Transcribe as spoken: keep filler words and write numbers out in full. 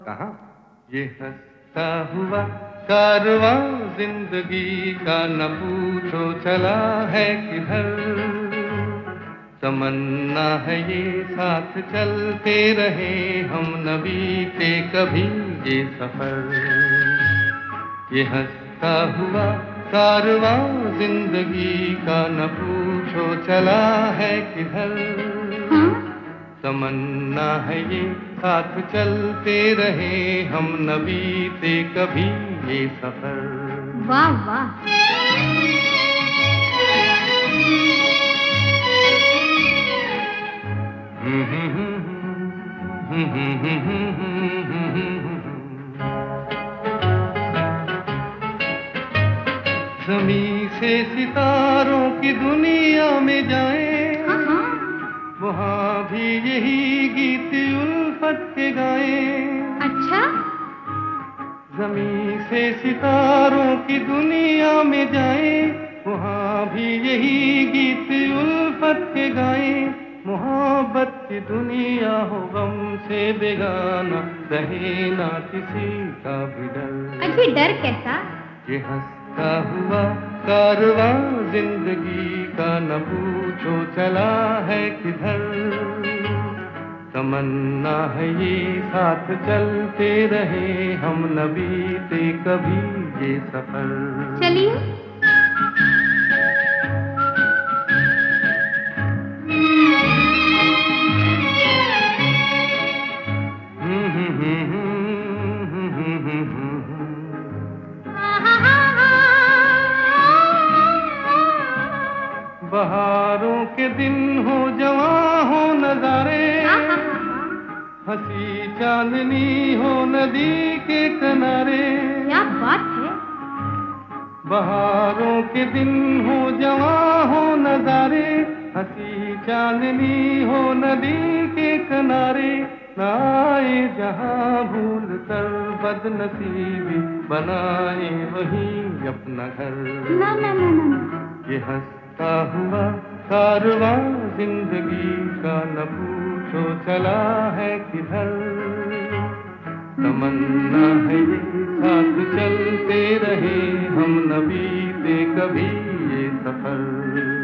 कहाँ ये हंसता हुआ कारवां जिंदगी का न पूछो चला है किधर। तमन्ना है ये साथ चलते रहे हम न बीते कभी ये सफर। ये हंसता हुआ कारवां जिंदगी का न पूछो चला है किधर। तमन्ना है ये साथ चलते रहे हम न बीते कभी ये सफर। वाह वाह। ज़मीं से सितारों की दुनिया में जाएं, वहाँ भी यही गीत उल्फत के गाएं। अच्छा? ज़मीं से सितारों की दुनिया में जाएं, वहाँ भी यही गीत उल्फत के गाएं। मोहब्बत की दुनिया हो गम से बेगाना, रहे ना किसी का भी डर। अजी डर कैसा? ये हंसता हुआ कारवां जिंदगी का न पूछो चला है किधर। तमन्ना है ये साथ चलते रहे हम न बीते कभी ये सफर। चलिए। बहारों के दिन हो जवां हो नजारे, हंसी चांदनी हो नदी के किनारे। क्या बात है। बहारों के दिन हो जवां हो नजारे, हंसी चांदनी हो नदी के किनारे। आए जहां भूल कर बदनसीबी, बनाए वहीं अपना घर। ना ना ना ना। ये हंसता हुआ कारवां जिंदगी का न पूछो चला है किधर। तमन्ना है ये साथ चलते रहे हम न बीते कभी ये सफर।